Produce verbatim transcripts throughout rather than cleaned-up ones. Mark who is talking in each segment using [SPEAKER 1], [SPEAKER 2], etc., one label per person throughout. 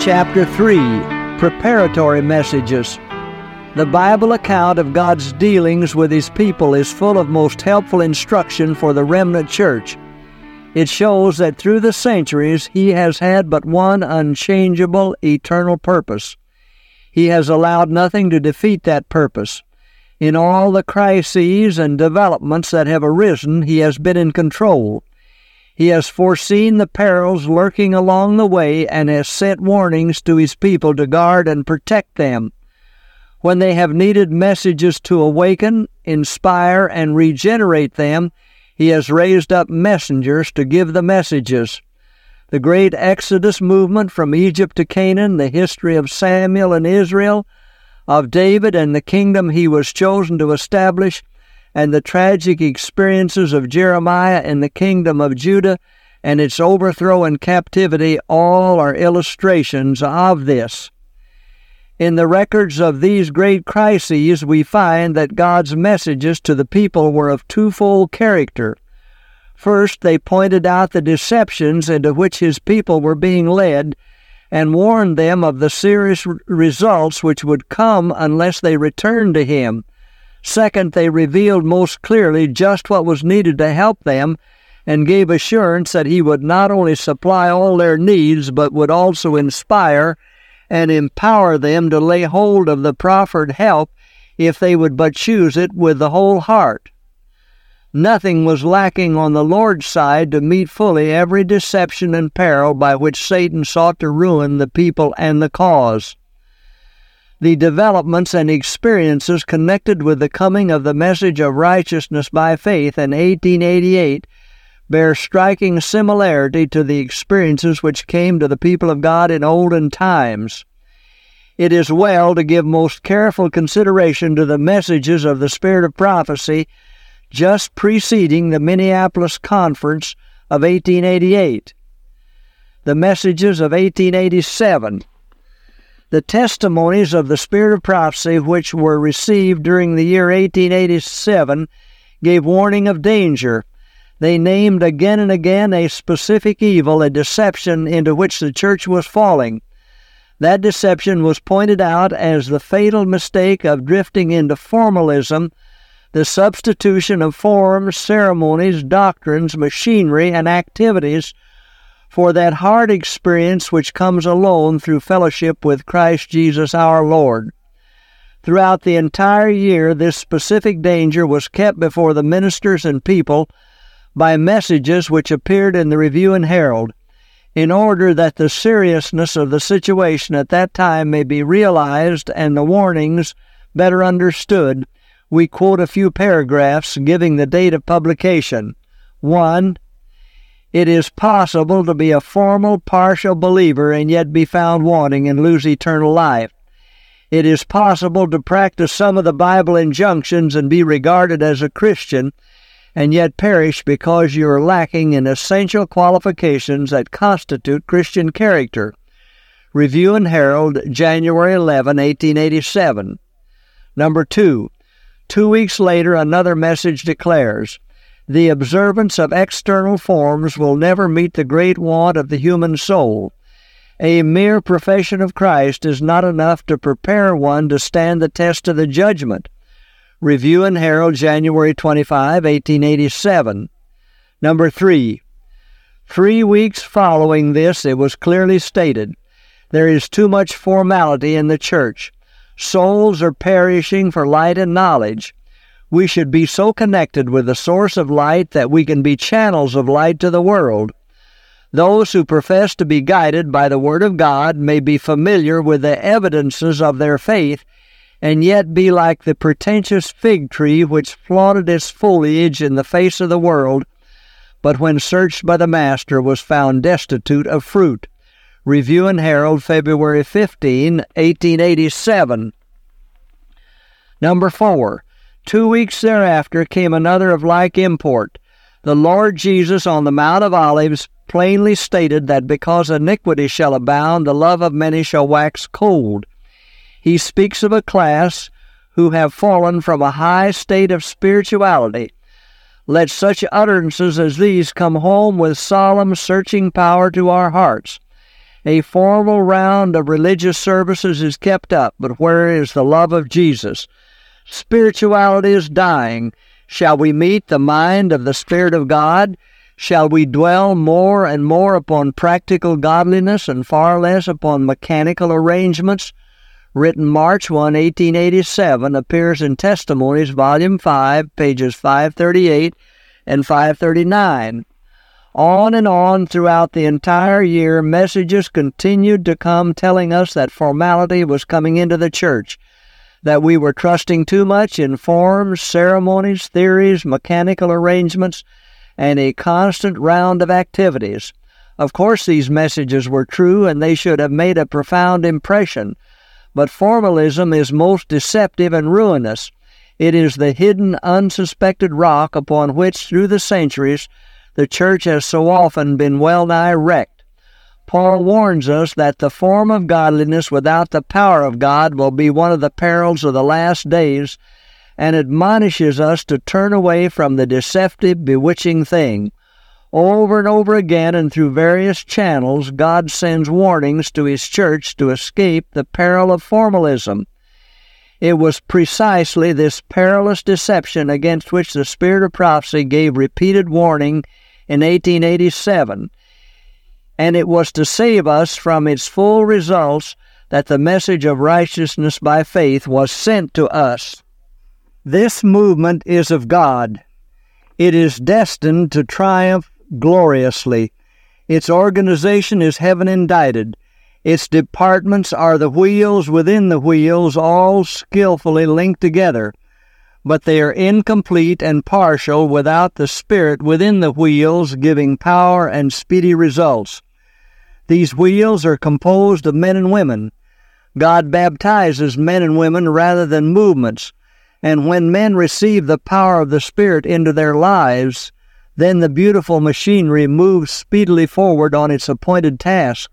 [SPEAKER 1] Chapter three, Preparatory Messages. The Bible account of God's dealings with His people is full of most helpful instruction for the remnant church. It shows that through the centuries He has had but one unchangeable, eternal purpose. He has allowed nothing to defeat that purpose. In all the crises and developments that have arisen, He has been in control. He has foreseen the perils lurking along the way and has sent warnings to His people to guard and protect them. When they have needed messages to awaken, inspire, and regenerate them, He has raised up messengers to give the messages. The great Exodus movement from Egypt to Canaan, the history of Samuel and Israel, of David and the kingdom he was chosen to establish, and the tragic experiences of Jeremiah and the kingdom of Judah and its overthrow and captivity, all are illustrations of this. In the records of these great crises, we find that God's messages to the people were of twofold character. First, they pointed out the deceptions into which His people were being led and warned them of the serious results which would come unless they returned to Him. Second, they revealed most clearly just what was needed to help them and gave assurance that He would not only supply all their needs, but would also inspire and empower them to lay hold of the proffered help if they would but choose it with the whole heart. Nothing was lacking on the Lord's side to meet fully every deception and peril by which Satan sought to ruin the people and the cause. The developments and experiences connected with the coming of the message of righteousness by faith in eighteen eighty-eight bear striking similarity to the experiences which came to the people of God in olden times. It is well to give most careful consideration to the messages of the Spirit of prophecy just preceding the Minneapolis Conference of eighteen eighty-eight. The messages of eighteen eighty-seven. The testimonies of the Spirit of prophecy which were received during the year eighteen eighty-seven gave warning of danger. They named again and again a specific evil, a deception into which the church was falling. That deception was pointed out as the fatal mistake of drifting into formalism, the substitution of forms, ceremonies, doctrines, machinery, and activities for that hard experience which comes alone through fellowship with Christ Jesus our Lord. Throughout the entire year, this specific danger was kept before the ministers and people by messages which appeared in the Review and Herald. In order that the seriousness of the situation at that time may be realized and the warnings better understood, we quote a few paragraphs giving the date of publication. One, it is possible to be a formal, partial believer and yet be found wanting and lose eternal life. It is possible to practice some of the Bible injunctions and be regarded as a Christian and yet perish because you are lacking in essential qualifications that constitute Christian character. Review and Herald, January eleventh, eighteen eighty-seven. Number two, two weeks later another message declares, the observance of external forms will never meet the great want of the human soul. A mere profession of Christ is not enough to prepare one to stand the test of the judgment. Review and Herald, January twenty-fifth, eighteen eighty-seven. Number three, three weeks following this, it was clearly stated, there is too much formality in the church. Souls are perishing for light and knowledge. We should be so connected with the source of light that we can be channels of light to the world. Those who profess to be guided by the Word of God may be familiar with the evidences of their faith and yet be like the pretentious fig tree which flaunted its foliage in the face of the world, but when searched by the Master was found destitute of fruit. Review and Herald, February fifteenth, eighteen eighty-seven. Number four, two weeks thereafter came another of like import. The Lord Jesus on the Mount of Olives plainly stated that because iniquity shall abound, the love of many shall wax cold. He speaks of a class who have fallen from a high state of spirituality. Let such utterances as these come home with solemn, searching power to our hearts. A formal round of religious services is kept up, but where is the love of Jesus? Spirituality is dying. Shall we meet the mind of the Spirit of God? Shall we dwell more and more upon practical godliness and far less upon mechanical arrangements? Written March first, eighteen eighty-seven, appears in Testimonies, Volume five, pages five thirty-eight and five thirty-nine. On and on throughout the entire year, messages continued to come telling us that formality was coming into the church, that we were trusting too much in forms, ceremonies, theories, mechanical arrangements, and a constant round of activities. Of course, these messages were true, and they should have made a profound impression. But formalism is most deceptive and ruinous. It is the hidden, unsuspected rock upon which, through the centuries, the church has so often been well-nigh wrecked. Paul warns us that the form of godliness without the power of God will be one of the perils of the last days, and admonishes us to turn away from the deceptive, bewitching thing. Over and over again and through various channels, God sends warnings to His church to escape the peril of formalism. It was precisely this perilous deception against which the Spirit of prophecy gave repeated warning in eighteen eighty-seven, and it was to save us from its full results that the message of righteousness by faith was sent to us. This movement is of God. It is destined to triumph gloriously. Its organization is heaven-indicted. Its departments are the wheels within the wheels, all skillfully linked together. But they are incomplete and partial without the Spirit within the wheels giving power and speedy results. These wheels are composed of men and women. God baptizes men and women rather than movements, and when men receive the power of the Spirit into their lives, then the beautiful machinery moves speedily forward on its appointed task.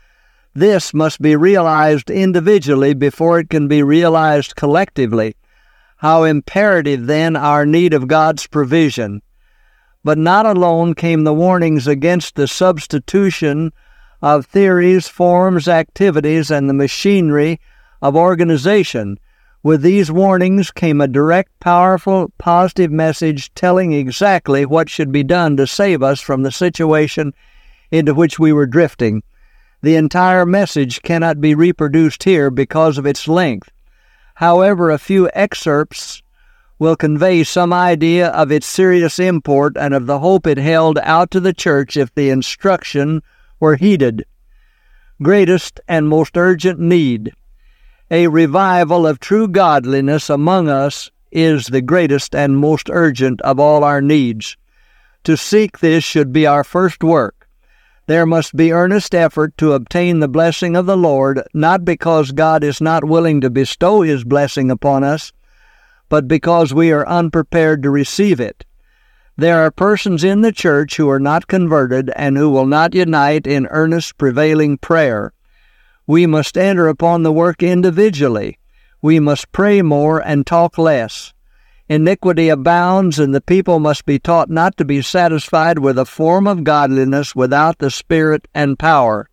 [SPEAKER 1] This must be realized individually before it can be realized collectively. How imperative, then, our need of God's provision. But not alone came the warnings against the substitution of theories, forms, activities, and the machinery of organization. With these warnings came a direct, powerful, positive message telling exactly what should be done to save us from the situation into which we were drifting. The entire message cannot be reproduced here because of its length. However, a few excerpts will convey some idea of its serious import and of the hope it held out to the church if the instruction were heeded. Greatest and most urgent need. A revival of true godliness among us is the greatest and most urgent of all our needs. To seek this should be our first work. There must be earnest effort to obtain the blessing of the Lord, not because God is not willing to bestow His blessing upon us, but because we are unprepared to receive it. There are persons in the church who are not converted and who will not unite in earnest prevailing prayer. We must enter upon the work individually. We must pray more and talk less. Iniquity abounds, and the people must be taught not to be satisfied with a form of godliness without the Spirit and power.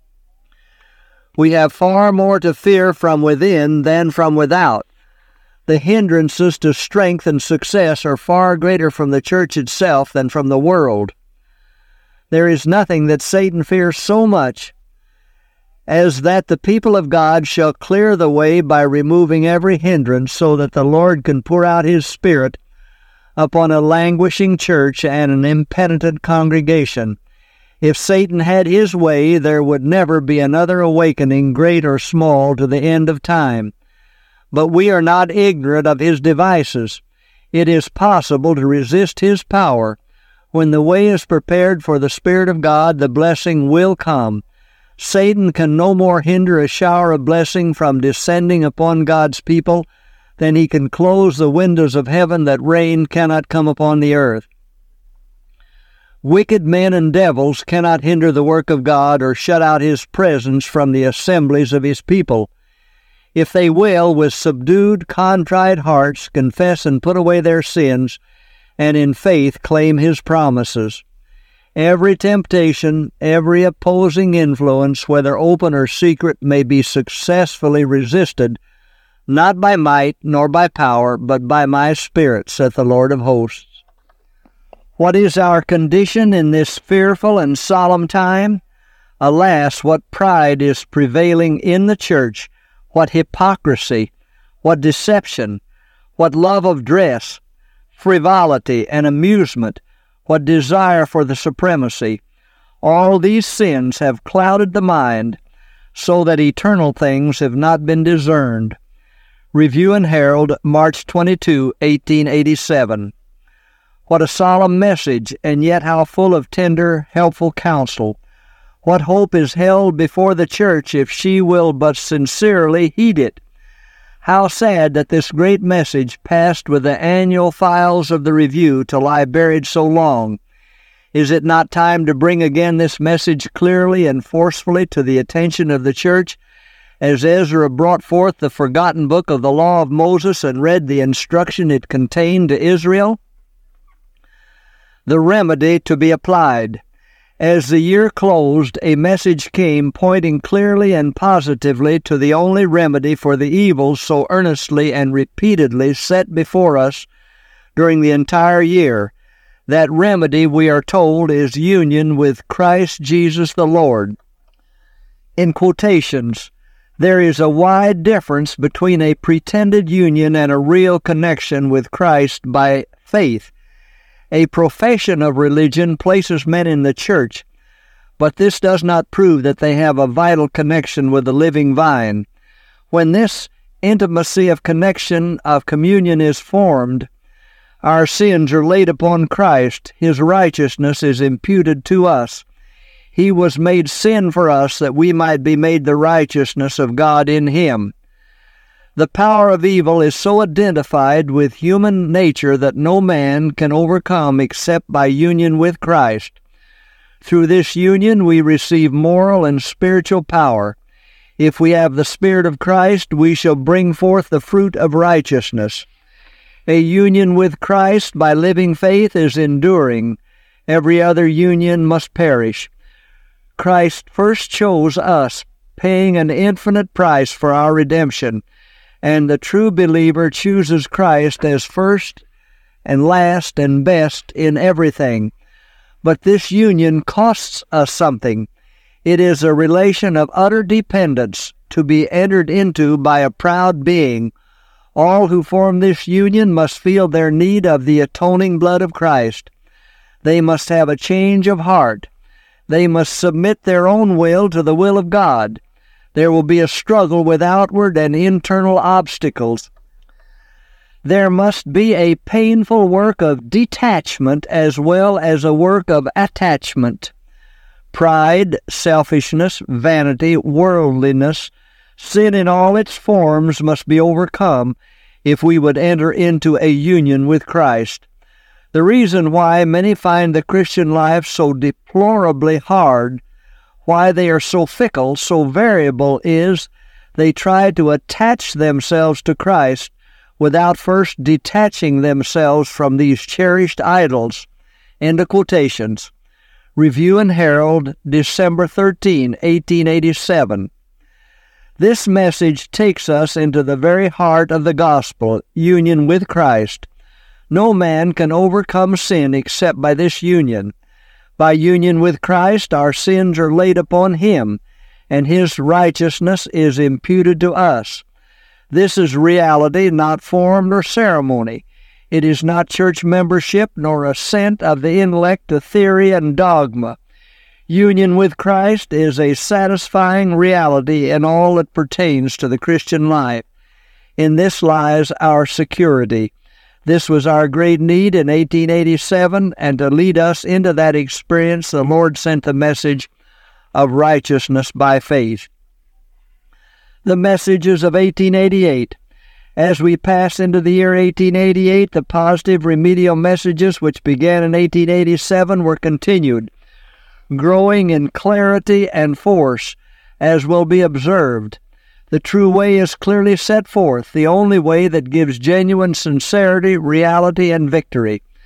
[SPEAKER 1] We have far more to fear from within than from without. The hindrances to strength and success are far greater from the church itself than from the world. There is nothing that Satan fears so much as that the people of God shall clear the way by removing every hindrance so that the Lord can pour out His Spirit upon a languishing church and an impenitent congregation. If Satan had his way, there would never be another awakening, great or small, to the end of time. But we are not ignorant of his devices. It is possible to resist his power. When the way is prepared for the Spirit of God, the blessing will come. Satan can no more hinder a shower of blessing from descending upon God's people than he can close the windows of heaven that rain cannot come upon the earth. Wicked men and devils cannot hinder the work of God or shut out His presence from the assemblies of His people. If they will, with subdued, contrite hearts, confess and put away their sins, and in faith claim His promises. Every temptation, every opposing influence, whether open or secret, may be successfully resisted, not by might nor by power, but by my Spirit, saith the Lord of hosts. What is our condition in this fearful and solemn time? Alas, what pride is prevailing in the church, what hypocrisy, what deception, what love of dress, frivolity and amusement, what desire for the supremacy. All these sins have clouded the mind, so that eternal things have not been discerned. Review and Herald, March twenty-second, eighteen eighty-seven. What a solemn message, and yet how full of tender, helpful counsel. What hope is held before the church if she will but sincerely heed it. How sad that this great message passed with the annual files of the Review to lie buried so long. Is it not time to bring again this message clearly and forcefully to the attention of the church, as Ezra brought forth the forgotten book of the law of Moses and read the instruction it contained to Israel? The remedy to be applied. As the year closed, a message came pointing clearly and positively to the only remedy for the evils so earnestly and repeatedly set before us during the entire year. That remedy, we are told, is union with Christ Jesus the Lord. In quotations, there is a wide difference between a pretended union and a real connection with Christ by faith. A profession of religion places men in the church, but this does not prove that they have a vital connection with the living vine. When this intimacy of connection, of communion is formed, our sins are laid upon Christ. His righteousness is imputed to us. He was made sin for us that we might be made the righteousness of God in Him. The power of evil is so identified with human nature that no man can overcome except by union with Christ. Through this union we receive moral and spiritual power. If we have the Spirit of Christ, we shall bring forth the fruit of righteousness. A union with Christ by living faith is enduring. Every other union must perish. Christ first chose us, paying an infinite price for our redemption, and the true believer chooses Christ as first and last and best in everything. But this union costs us something. It is a relation of utter dependence to be entered into by a proud being. All who form this union must feel their need of the atoning blood of Christ. They must have a change of heart. They must submit their own will to the will of God. There will be a struggle with outward and internal obstacles. There must be a painful work of detachment as well as a work of attachment. Pride, selfishness, vanity, worldliness, sin in all its forms must be overcome if we would enter into a union with Christ. The reason why many find the Christian life so deplorably hard, why they are so fickle, so variable, is they try to attach themselves to Christ without first detaching themselves from these cherished idols. End of quotations. Review and Herald, December thirteenth, eighteen eighty-seven. This message takes us into the very heart of the gospel, union with Christ. No man can overcome sin except by this union. By union with Christ, our sins are laid upon Him, and His righteousness is imputed to us. This is reality, not form nor ceremony. It is not church membership nor assent of the intellect to theory and dogma. Union with Christ is a satisfying reality in all that pertains to the Christian life. In this lies our security. This was our great need in eighteen eighty-seven, and to lead us into that experience, the Lord sent the message of righteousness by faith. The messages of eighteen eighty-eight. As we pass into the year eighteen eighty-eight, the positive remedial messages which began in eighteen eighty-seven were continued, growing in clarity and force, as will be observed. The true way is clearly set forth, the only way that gives genuine sincerity, reality, and victory.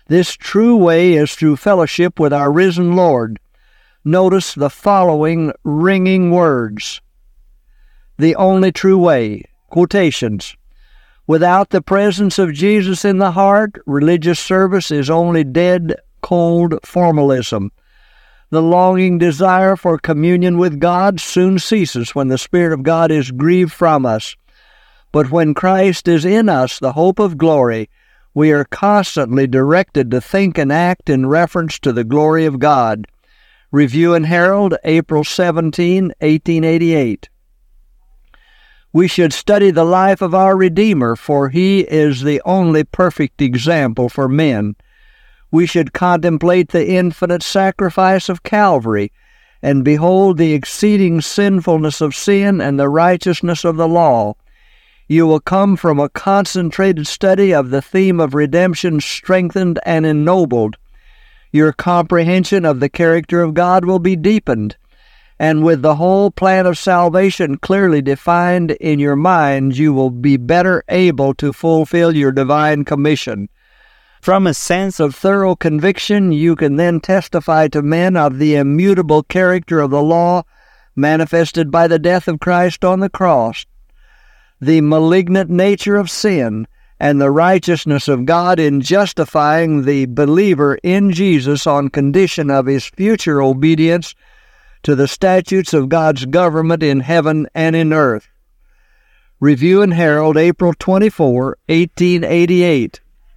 [SPEAKER 1] This true way is through fellowship with our risen Lord. Notice the following ringing words. The only true way. Quotations. Without the presence of Jesus in the heart, religious service is only dead, cold formalism. The longing desire for communion with God soon ceases when the Spirit of God is grieved from us. But when Christ is in us, the hope of glory, we are constantly directed to think and act in reference to the glory of God. Review and Herald, April seventeenth, eighteen eighty-eight. We should study the life of our Redeemer, for He is the only perfect example for men. We should contemplate the infinite sacrifice of Calvary, and behold the exceeding sinfulness of sin and the righteousness of the law. You will come from a concentrated study of the theme of redemption strengthened and ennobled. Your comprehension of the character of God will be deepened, and with the whole plan of salvation clearly defined in your mind, you will be better able to fulfill your divine commission. From a sense of thorough conviction, you can then testify to men of the immutable character of the law manifested by the death of Christ on the cross, the malignant nature of sin, and the righteousness of God in justifying the believer in Jesus on condition of his future obedience to the statutes of God's government in heaven and in earth. Review and Herald, April twenty-fourth, eighteen eighty-eight.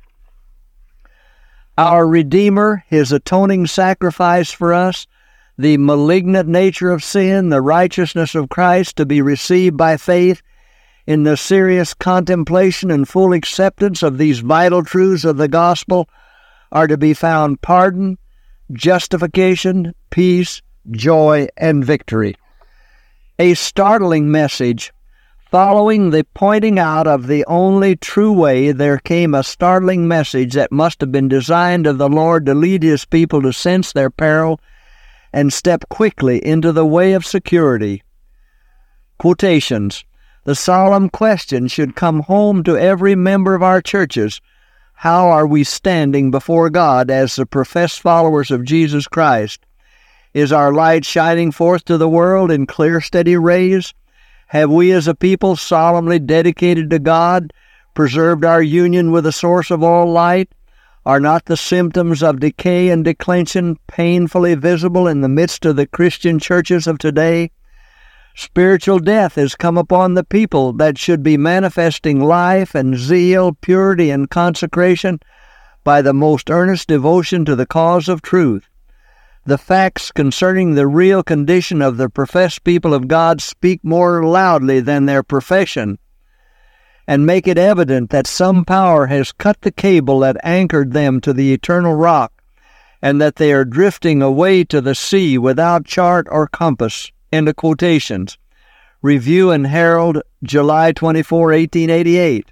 [SPEAKER 1] Our Redeemer, His atoning sacrifice for us, the malignant nature of sin, the righteousness of Christ to be received by faith, in the serious contemplation and full acceptance of these vital truths of the gospel are to be found pardon, justification, peace, joy, and victory. A startling message. Following the pointing out of the only true way, there came a startling message that must have been designed of the Lord to lead His people to sense their peril and step quickly into the way of security. Quotations. The solemn question should come home to every member of our churches. How are we standing before God as the professed followers of Jesus Christ? Is our light shining forth to the world in clear, steady rays? Have we as a people solemnly dedicated to God, preserved our union with the source of all light? Are not the symptoms of decay and declension painfully visible in the midst of the Christian churches of today? Spiritual death has come upon the people that should be manifesting life and zeal, purity and consecration by the most earnest devotion to the cause of truth. The facts concerning the real condition of the professed people of God speak more loudly than their profession, and make it evident that some power has cut the cable that anchored them to the eternal rock, and that they are drifting away to the sea without chart or compass. End of quotations. Review and Herald, July twenty-fourth, eighteen eighty-eight.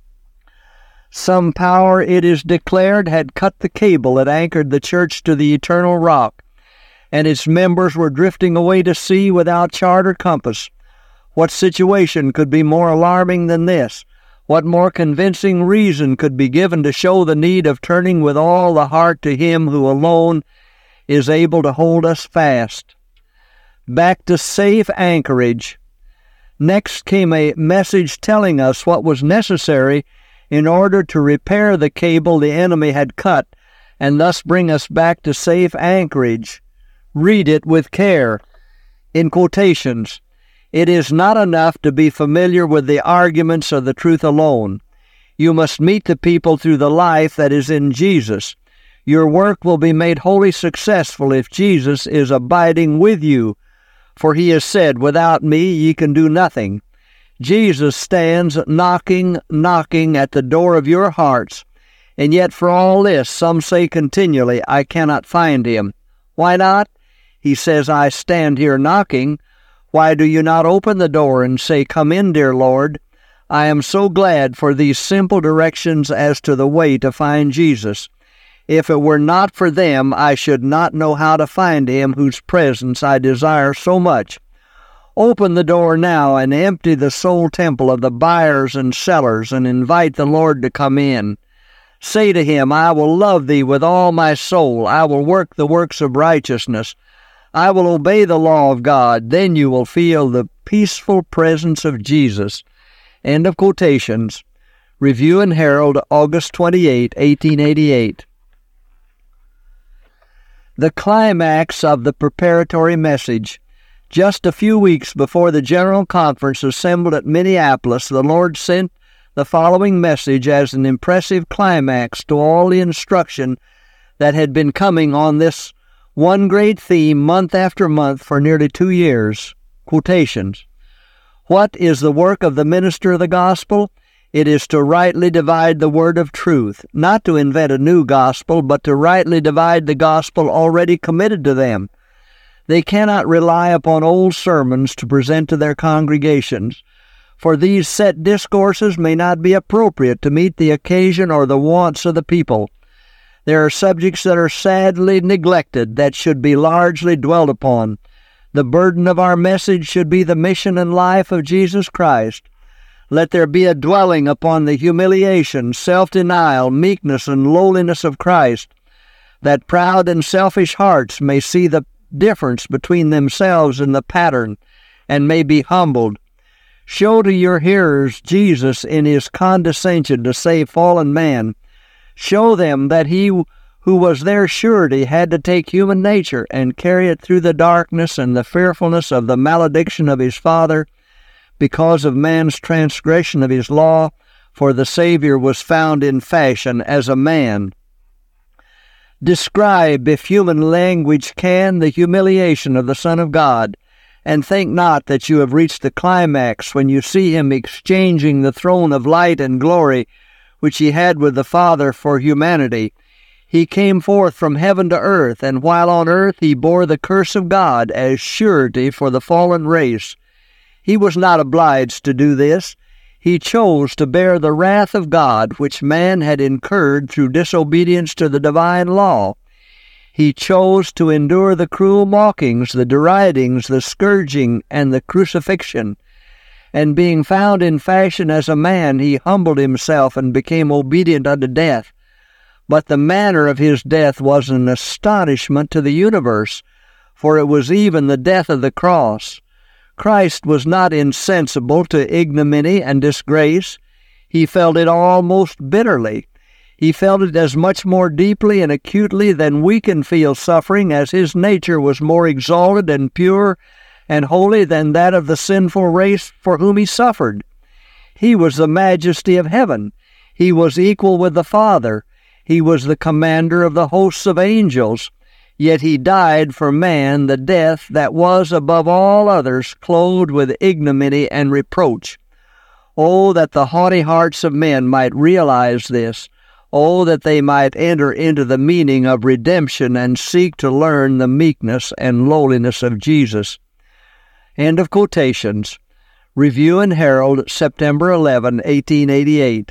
[SPEAKER 1] Some power, it is declared, had cut the cable that anchored the church to the eternal rock, and its members were drifting away to sea without chart or compass. What situation could be more alarming than this? What more convincing reason could be given to show the need of turning with all the heart to Him who alone is able to hold us fast? Back to safe anchorage. Next came a message telling us what was necessary in order to repair the cable the enemy had cut and thus bring us back to safe anchorage. Read it with care. In quotations, it is not enough to be familiar with the arguments of the truth alone. You must meet the people through the life that is in Jesus. Your work will be made wholly successful if Jesus is abiding with you. For He has said, without me ye can do nothing. Jesus stands knocking, knocking at the door of your hearts. And yet for all this, some say continually, I cannot find Him. Why not? He says, I stand here knocking. Why do you not open the door and say, Come in, dear Lord? I am so glad for these simple directions as to the way to find Jesus. If it were not for them, I should not know how to find Him whose presence I desire so much. Open the door now and empty the soul temple of the buyers and sellers and invite the Lord to come in. Say to him, I will love thee with all my soul. I will work the works of righteousness. I will obey the law of God. Then you will feel the peaceful presence of Jesus. End of quotations. Review and Herald, August twenty-eighth, eighteen eighty-eight. The climax of the preparatory message. Just a few weeks before the General Conference assembled at Minneapolis, the Lord sent the following message as an impressive climax to all the instruction that had been coming on this one great theme month after month for nearly two years. Quotations. What is the work of the minister of the gospel? It is to rightly divide the word of truth, not to invent a new gospel, but to rightly divide the gospel already committed to them. They cannot rely upon old sermons to present to their congregations, for these set discourses may not be appropriate to meet the occasion or the wants of the people. There are subjects that are sadly neglected that should be largely dwelt upon. The burden of our message should be the mission and life of Jesus Christ. Let there be a dwelling upon the humiliation, self-denial, meekness, and lowliness of Christ, that proud and selfish hearts may see the difference between themselves and the pattern, and may be humbled. Show to your hearers Jesus in his condescension to save fallen man. Show them that he who was their surety had to take human nature and carry it through the darkness and the fearfulness of the malediction of his Father because of man's transgression of his law, for the Savior was found in fashion as a man. Describe, if human language can, the humiliation of the Son of God, and think not that you have reached the climax when you see him exchanging the throne of light and glory which he had with the Father for humanity. He came forth from heaven to earth, and while on earth he bore the curse of God as surety for the fallen race. He was not obliged to do this. He chose to bear the wrath of God which man had incurred through disobedience to the divine law. He chose to endure the cruel mockings, the deridings, the scourging, and the crucifixion. And being found in fashion as a man, he humbled himself and became obedient unto death. But the manner of his death was an astonishment to the universe, for it was even the death of the cross. Christ was not insensible to ignominy and disgrace. He felt it all most bitterly. He felt it as much more deeply and acutely than we can feel suffering, as his nature was more exalted and pure and holy than that of the sinful race for whom he suffered. He was the majesty of heaven. He was equal with the Father. He was the commander of the hosts of angels. Yet he died for man the death that was above all others, clothed with ignominy and reproach. Oh, that the haughty hearts of men might realize this. Oh, that they might enter into the meaning of redemption and seek to learn the meekness and lowliness of Jesus. End of quotations. Review and Herald, September eleventh, eighteen eighty-eight.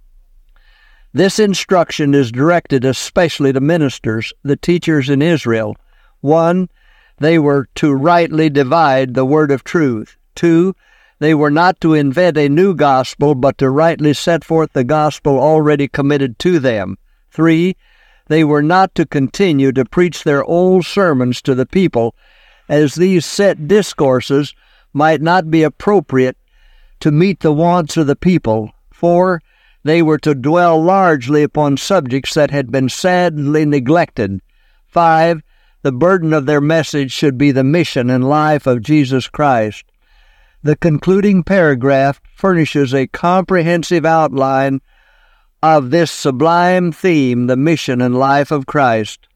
[SPEAKER 1] This instruction is directed especially to ministers, the teachers in Israel. One, they were to rightly divide the word of truth. Two, they were not to invent a new gospel, but to rightly set forth the gospel already committed to them. Three, they were not to continue to preach their old sermons to the people, as these set discourses might not be appropriate to meet the wants of the people. Four, they were to dwell largely upon subjects that had been sadly neglected. Five, the burden of their message should be the mission and life of Jesus Christ. The concluding paragraph furnishes a comprehensive outline of this sublime theme, the mission and life of Christ.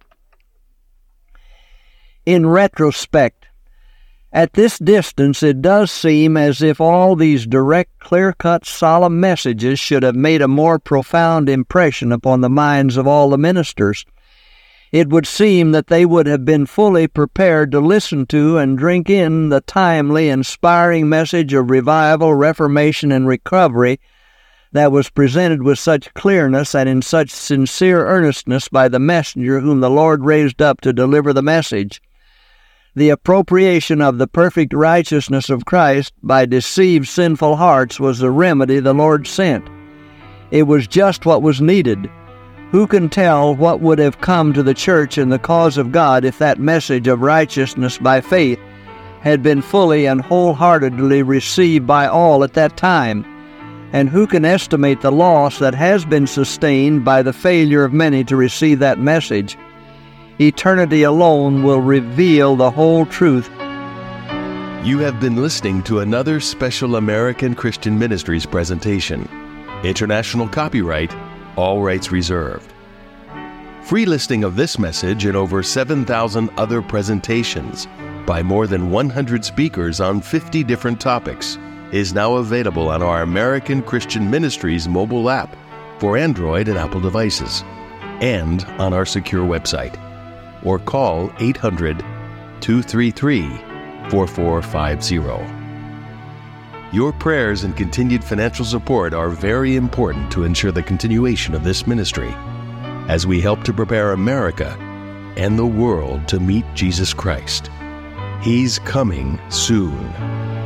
[SPEAKER 1] In retrospect, at this distance it does seem as if all these direct, clear-cut, solemn messages should have made a more profound impression upon the minds of all the ministers. It would seem that they would have been fully prepared to listen to and drink in the timely, inspiring message of revival, reformation, and recovery that was presented with such clearness and in such sincere earnestness by the messenger whom the Lord raised up to deliver the message. The appropriation of the perfect righteousness of Christ by deceived sinful hearts was the remedy the Lord sent. It was just what was needed. Who can tell what would have come to the church and the cause of God if that message of righteousness by faith had been fully and wholeheartedly received by all at that time? And who can estimate the loss that has been sustained by the failure of many to receive that message? Eternity alone will reveal the whole truth.
[SPEAKER 2] You have been listening to another special American Christian Ministries presentation. International copyright, all rights reserved. Free listing of this message and over seven thousand other presentations by more than one hundred speakers on fifty different topics is now available on our American Christian Ministries mobile app for Android and Apple devices, and on our secure website. Or call eight hundred, two three three, four four five zero. Your prayers and continued financial support are very important to ensure the continuation of this ministry as we help to prepare America and the world to meet Jesus Christ. He's coming soon.